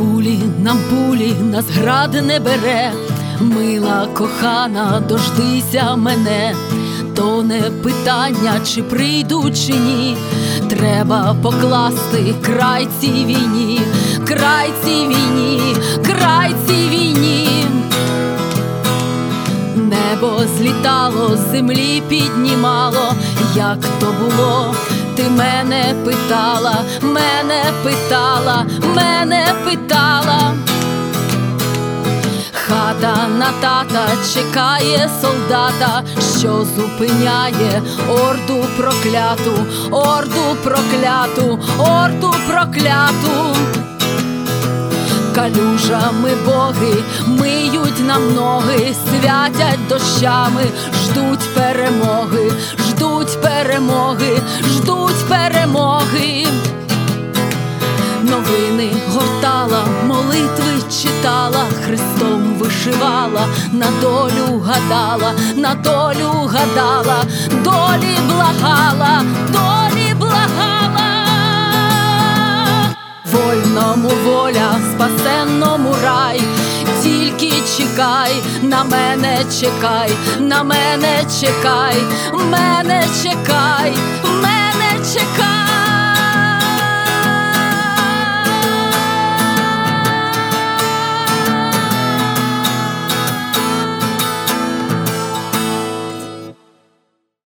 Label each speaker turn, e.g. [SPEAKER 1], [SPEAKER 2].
[SPEAKER 1] нам пулі, нас град не бере. Мила кохана, дождися мене. То не питання, чи прийду, чи ні. Треба покласти край цій війні, край цій війні, край цій війні. Небо злітало, з землі піднімало. Як то було? Ти мене питала, мене питала, мене питала. Хата на тата чекає солдата, що зупиняє орду прокляту, орду прокляту, орду прокляту. Калюжами боги миють нам ноги, святять дощами, ждуть перемоги, ждуть перемоги, ждуть перемоги. Новини гортала, молитви читала, хрестом вишивала, на долю гадала, на долю гадала, долі благала, долі благала. Вольному воля, спасенному рай, тільки чекай, на мене чекай, на мене чекай, мене чекай, мене чекай.